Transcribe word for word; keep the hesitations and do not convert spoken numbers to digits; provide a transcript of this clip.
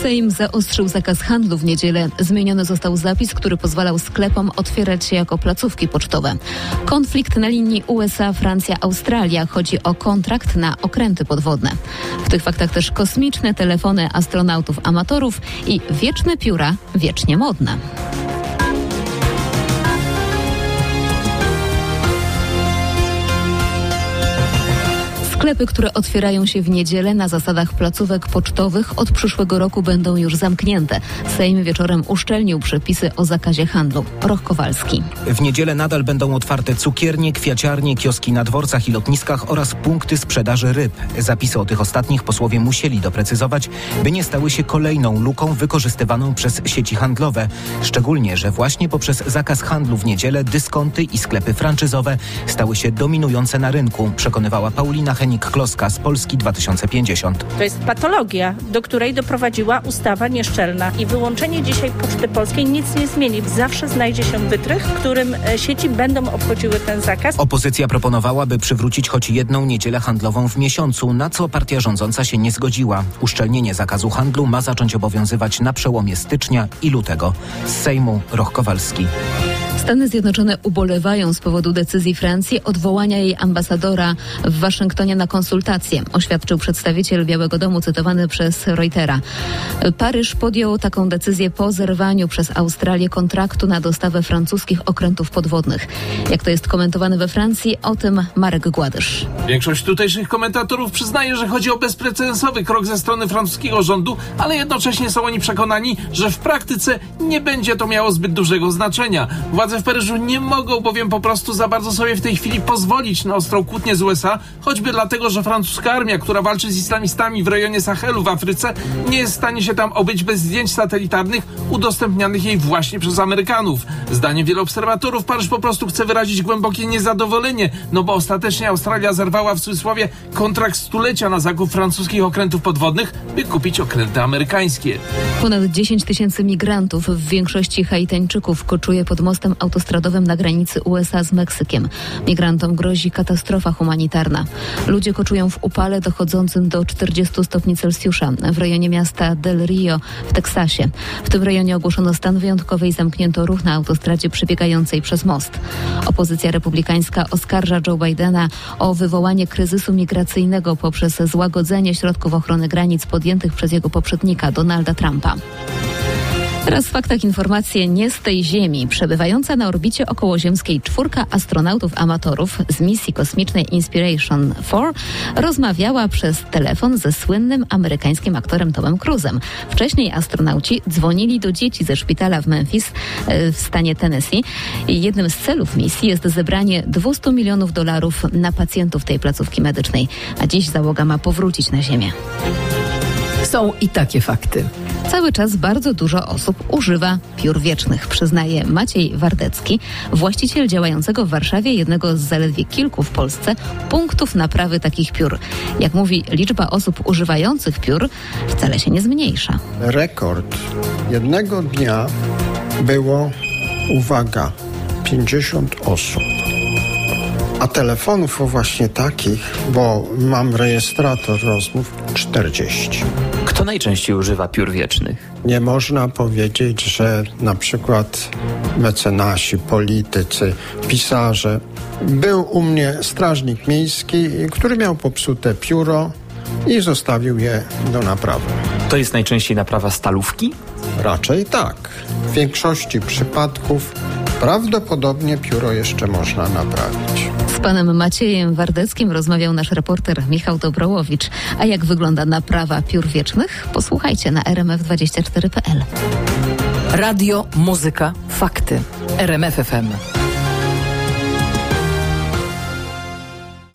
Sejm zaostrzył zakaz handlu w niedzielę. Zmieniony został zapis, który pozwalał sklepom otwierać się jako placówki pocztowe. Konflikt na linii U S A, Francja, Australia. Chodzi o kontrakt na okręty podwodne. W tych faktach też kosmiczne telefony astronautów amatorów i wieczne pióra, wiecznie modne. Sklepy, które otwierają się w niedzielę na zasadach placówek pocztowych, od przyszłego roku będą już zamknięte. Sejm wieczorem uszczelnił przepisy o zakazie handlu. Roch Kowalski. W niedzielę nadal będą otwarte cukiernie, kwiaciarnie, kioski na dworcach i lotniskach oraz punkty sprzedaży ryb. Zapisy o tych ostatnich posłowie musieli doprecyzować, by nie stały się kolejną luką wykorzystywaną przez sieci handlowe. Szczególnie, że właśnie poprzez zakaz handlu w niedzielę dyskonty i sklepy franczyzowe stały się dominujące na rynku, przekonywała Paulina Henik-Kloska z Polski dwa tysiące pięćdziesiąt. To jest patologia, do której doprowadziła ustawa nieszczelna i wyłączenie dzisiaj Poczty Polskiej nic nie zmieni. Zawsze znajdzie się wytrych, którym sieci będą obchodziły ten zakaz. Opozycja proponowała, by przywrócić choć jedną niedzielę handlową w miesiącu, na co partia rządząca się nie zgodziła. Uszczelnienie zakazu handlu ma zacząć obowiązywać na przełomie stycznia i lutego. Z Sejmu Roch Kowalski. Stany Zjednoczone ubolewają z powodu decyzji Francji odwołania jej ambasadora w Waszyngtonie na konsultacje, oświadczył przedstawiciel Białego Domu cytowany przez Reutera. Paryż podjął taką decyzję po zerwaniu przez Australię kontraktu na dostawę francuskich okrętów podwodnych. Jak to jest komentowane we Francji, o tym Marek Gładysz. Większość tutejszych komentatorów przyznaje, że chodzi o bezprecedensowy krok ze strony francuskiego rządu, ale jednocześnie są oni przekonani, że w praktyce nie będzie to miało zbyt dużego znaczenia. Władze w Paryżu nie mogą bowiem po prostu za bardzo sobie w tej chwili pozwolić na ostrą kłótnię z U S A, choćby dlatego, że francuska armia, która walczy z islamistami w rejonie Sahelu w Afryce, nie jest w stanie się tam obyć bez zdjęć satelitarnych udostępnianych jej właśnie przez Amerykanów. Zdaniem wielu obserwatorów Paryż po prostu chce wyrazić głębokie niezadowolenie, no bo ostatecznie Australia zerwała w cudzysłowie kontrakt stulecia na zakup francuskich okrętów podwodnych, by kupić okręty amerykańskie. Ponad dziesięć tysięcy migrantów, w większości Haitańczyków, koczuje pod mostem autostradowym na granicy U S A z Meksykiem. Migrantom grozi katastrofa humanitarna. Ludzie koczują w upale dochodzącym do czterdziestu stopni Celsjusza w rejonie miasta Del Rio w Teksasie. W tym rejonie ogłoszono stan wyjątkowy i zamknięto ruch na autostradzie przebiegającej przez most. Opozycja republikańska oskarża Joe Bidena o wywołanie kryzysu migracyjnego poprzez złagodzenie środków ochrony granic podjętych przez jego poprzednika Donalda Trumpa. Teraz w faktach informacje nie z tej Ziemi. Przebywająca na orbicie okołoziemskiej czwórka astronautów amatorów z misji kosmicznej Inspiration cztery rozmawiała przez telefon ze słynnym amerykańskim aktorem Tomem Cruise'em. Wcześniej astronauci dzwonili do dzieci ze szpitala w Memphis w stanie Tennessee. Jednym z celów misji jest zebranie dwieście milionów dolarów na pacjentów tej placówki medycznej. A dziś załoga ma powrócić na Ziemię. Są i takie fakty. Cały czas bardzo dużo osób używa piór wiecznych, przyznaje Maciej Wardecki, właściciel działającego w Warszawie jednego z zaledwie kilku w Polsce punktów naprawy takich piór. Jak mówi, liczba osób używających piór wcale się nie zmniejsza. Rekord jednego dnia było, uwaga, pięćdziesiąt osób. A telefonów o właśnie takich, bo mam rejestrator rozmów, czterdzieści. Kto najczęściej używa piór wiecznych? Nie można powiedzieć, że na przykład mecenasi, politycy, pisarze. Był u mnie strażnik miejski, który miał popsute pióro i zostawił je do naprawy. To jest najczęściej naprawa stalówki? Raczej tak. W większości przypadków prawdopodobnie pióro jeszcze można naprawić. Z panem Maciejem Wardeckim rozmawiał nasz reporter Michał Dobrołowicz. A jak wygląda naprawa piór wiecznych? Posłuchajcie na r m f dwadzieścia cztery kropka p l. Radio, muzyka, fakty. R M F F M.